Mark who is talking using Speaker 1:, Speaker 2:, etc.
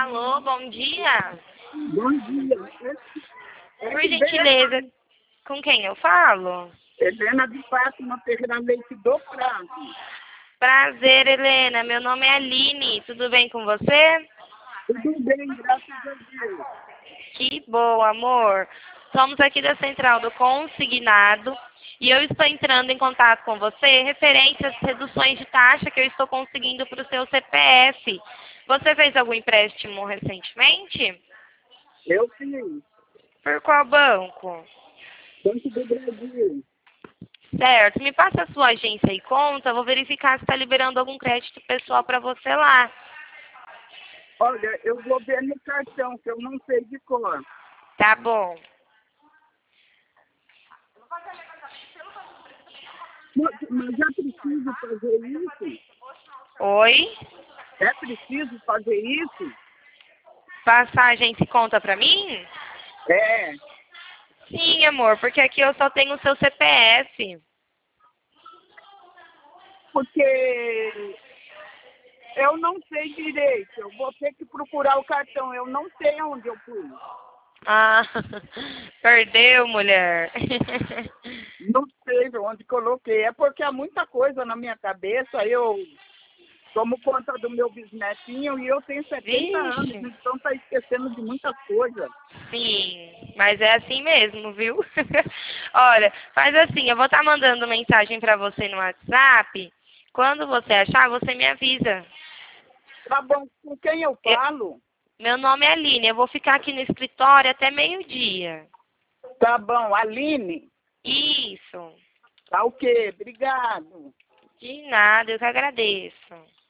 Speaker 1: Alô, bom dia.
Speaker 2: Bom dia.
Speaker 1: Por gentileza, com quem eu falo?
Speaker 2: Helena de Fátima Ferreira Leite do Prado.
Speaker 1: Prazer, Helena. Meu nome é Aline. Tudo bem com você?
Speaker 2: Tudo bem, graças a Deus.
Speaker 1: Que bom, amor. Somos aqui da Central do Consignado e eu estou entrando em contato com você referente às reduções de taxa que eu estou conseguindo para o seu CPF. Você fez algum empréstimo recentemente?
Speaker 2: Eu fiz.
Speaker 1: Por qual banco?
Speaker 2: Banco do Brasil.
Speaker 1: Certo. Me passa a sua agência e conta. Eu vou verificar se está liberando algum crédito pessoal para você lá.
Speaker 2: Olha, eu vou ver no cartão, que eu não sei de cor.
Speaker 1: Tá bom.
Speaker 2: Mas é preciso fazer isso?
Speaker 1: Oi?
Speaker 2: É preciso fazer isso?
Speaker 1: Passar a agência e conta para mim?
Speaker 2: É,
Speaker 1: Sim, amor, porque aqui eu só tenho o seu CPF.
Speaker 2: porque eu não sei direito. Eu vou ter que procurar o cartão. Eu não sei onde eu pus.
Speaker 1: Ah, perdeu, mulher.
Speaker 2: Não sei onde coloquei. É porque há muita coisa na minha cabeça. Eu tomo conta do meu bisnetinho e eu tenho 70 anos,
Speaker 1: Vixe.
Speaker 2: então tá esquecendo de muita coisa.
Speaker 1: Sim, mas é assim mesmo, viu? Olha, faz assim, eu vou estar mandando mensagem para você no WhatsApp. Quando você achar, você me avisa.
Speaker 2: Tá bom, com quem eu falo?
Speaker 1: Meu nome é Aline, eu vou ficar aqui no escritório até meio-dia.
Speaker 2: Tá bom, Aline.
Speaker 1: Isso.
Speaker 2: Tá ok, obrigado.
Speaker 1: De nada, eu que agradeço.